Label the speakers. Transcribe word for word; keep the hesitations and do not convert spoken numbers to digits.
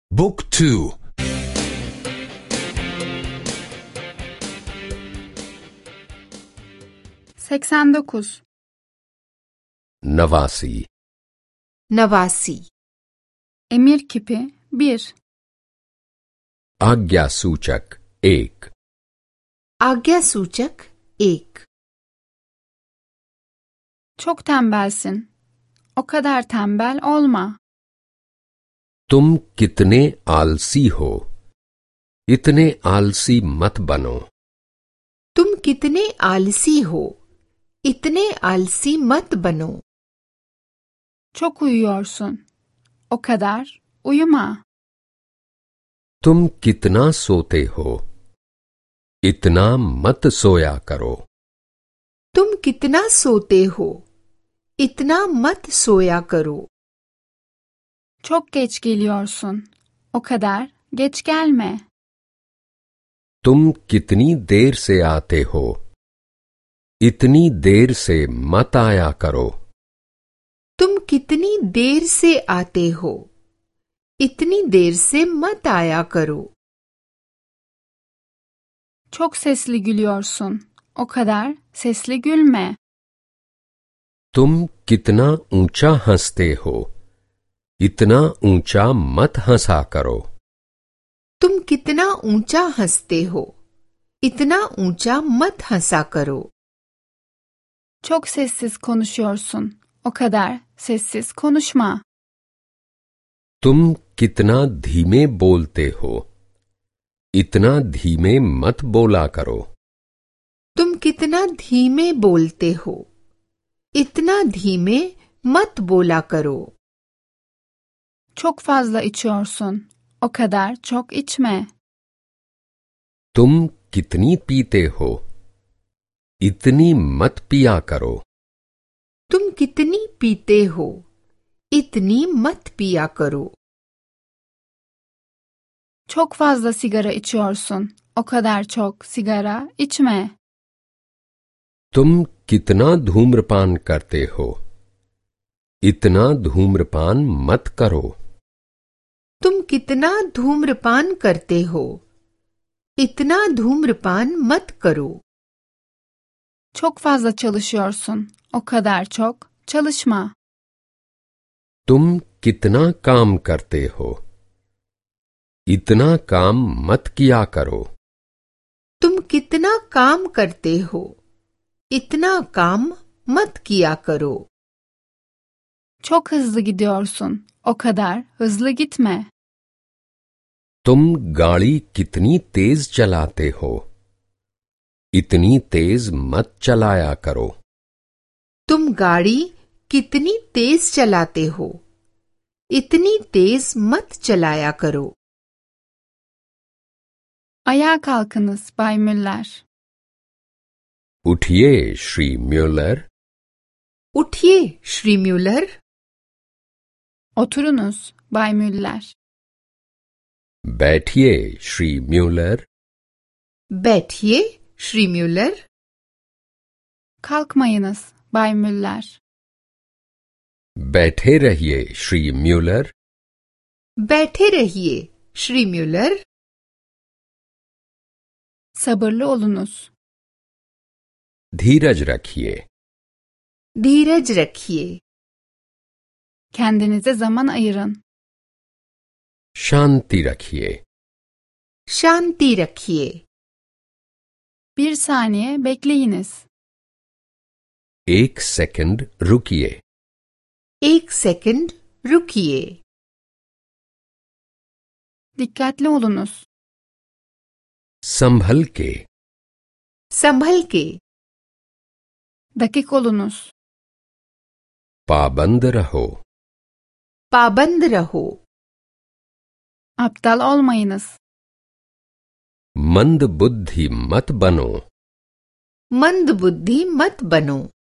Speaker 1: บุ๊กทู
Speaker 2: seksen dokuz
Speaker 1: नवासी
Speaker 3: नवासी
Speaker 2: Emir kipi bir
Speaker 1: आज्ञा सूचक एक
Speaker 3: आज्ञा सूचक एक
Speaker 2: Çok tembelsin. O kadar tembel olma.
Speaker 1: तुम कितने आलसी हो इतने आलसी मत बनो
Speaker 3: तुम कितने आलसी हो इतने आलसी मत बनो
Speaker 2: Çok uyuyorsun. O kadar uyuma.
Speaker 1: तुम कितना सोते हो इतना मत सोया करो
Speaker 3: तुम कितना सोते हो इतना मत सोया करो
Speaker 2: Çok geç geliyorsun. O kadar geç gelme.
Speaker 1: तुम कितनी देर से आते हो इतनी देर से मत आया करो
Speaker 3: तुम कितनी देर से आते हो इतनी देर से मत आया करो
Speaker 2: Çok sesli gülüyorsun. O kadar sesli gülme.
Speaker 1: तुम कितना ऊंचा हंसते हो इतना ऊंचा मत हंसा करो
Speaker 3: तुम कितना ऊंचा हंसते हो इतना ऊंचा मत हंसा करो
Speaker 2: Çok sessiz konuşuyorsun. O kadar sessiz konuşma.
Speaker 1: तुम कितना धीमे बोलते हो इतना धीमे मत बोला करो
Speaker 3: तुम कितना धीमे बोलते हो इतना धीमे मत बोला करो
Speaker 2: Çok fazla içiyorsun. O kadar çok içme.
Speaker 1: तुम कितनी पीते हो इतनी मत पिया करो
Speaker 3: तुम कितनी पीते हो इतनी मत पिया करो
Speaker 2: Çok fazla sigara içiyorsun. O kadar çok sigara içme.
Speaker 1: तुम कितना धूम्रपान करते हो इतना धूम्रपान मत करो
Speaker 3: तुम कितना धूम्रपान करते हो इतना धूम्रपान मत करो
Speaker 2: Çok fazla çalışıyorsun. O kadar çok çalışma.
Speaker 1: तुम कितना काम करते हो इतना काम मत किया करो
Speaker 3: तुम कितना काम करते हो इतना काम मत किया करो
Speaker 2: Çok hızlı gidiyorsun. O kadar hızlı gitme.
Speaker 1: तुम गाड़ी कितनी तेज चलाते हो इतनी तेज मत चलाया करो
Speaker 3: तुम गाड़ी कितनी तेज चलाते हो इतनी तेज मत चलाया करो
Speaker 2: Ayağa kalkınız Bay Müller.
Speaker 1: उठिए श्री म्यूलर
Speaker 3: उठिए Shri Muller
Speaker 2: Oturunuz Bay Müller.
Speaker 1: बैठिए श्री म्यूलर
Speaker 3: बैठिए Shri Muller
Speaker 2: Kalkmayınız Bay Müller.
Speaker 1: बैठे रहिए श्री म्यूलर
Speaker 3: बैठे रहिए श्री म्यूलर
Speaker 2: Sabırlı olunuz.
Speaker 1: धीरज रखिए
Speaker 3: धीरज रखिए
Speaker 2: Kendinize zaman ayırın.
Speaker 1: शांति रखिए
Speaker 3: शांति रखिए
Speaker 2: Bir saniye bekleyiniz.
Speaker 1: एक सेकंड रुकिए
Speaker 3: एक सेकंड रुकिए
Speaker 2: Dikkatli olunuz.
Speaker 1: संभल के
Speaker 3: संभल के
Speaker 2: Dakik olunuz.
Speaker 1: पाबंद रहो
Speaker 3: पाबंद रहो
Speaker 2: Aptal olmayınız.
Speaker 1: मंद बुद्धि मत बनो
Speaker 3: मंद बुद्धि मत बनो